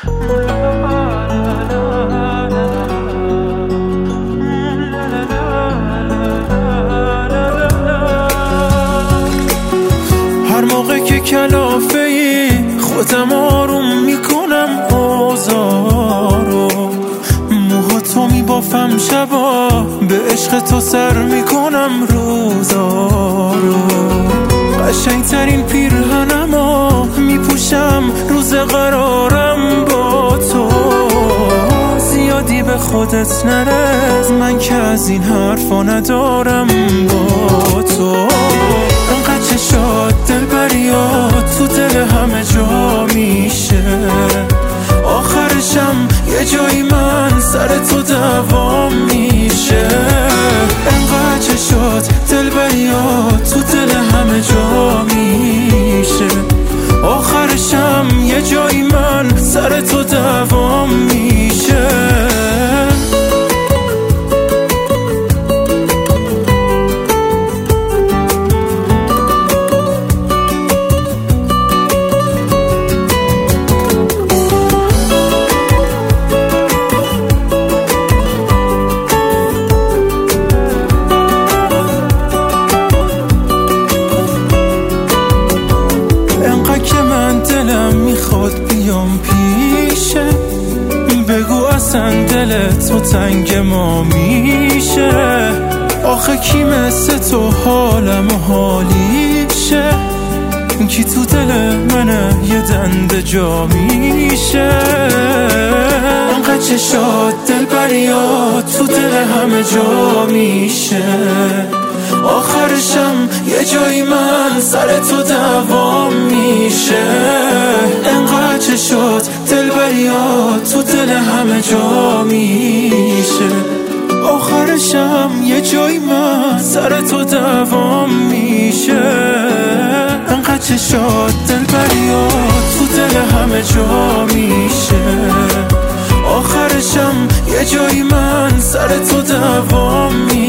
هر موقع که کلافه ای خودم آروم میکنم اوضاعو، موهاتو میبافم شبا به عشق تو سر میکنم روزا رو، قشنگترین پیرهنمو میپوشم روز قرارم با تو، زیادی به خودت نرس من که از این حرفا ندارم با تو، انقدر چشات دلبریات تو دل همه جا میشه، آخرشم یه جایی من سر تو دوام میشه، انقدر چشات دلبریات تو دل همه جا میشه، آخرشم یه جایی من سر تو دوام میشه. میخواد بیام پیشه، بگو اصلا دل تو تنگ ما میشه، آخه کی مثل تو حالم و حالیشه، کی تو دل منه یه دنده جا میشه، انقدر چشات دلبریات تو دل همه جا میشه، آخرشم یه جایی من سر تو دوام میشه، انقدر چشات دلبریات تو دل همه جا میشه، آخرشم یه جایی من سر تو دوام میشه، انقدر چشات دلبریات تو دل همه جا میشه، آخرشم یه جایی من سر تو دوام میشه.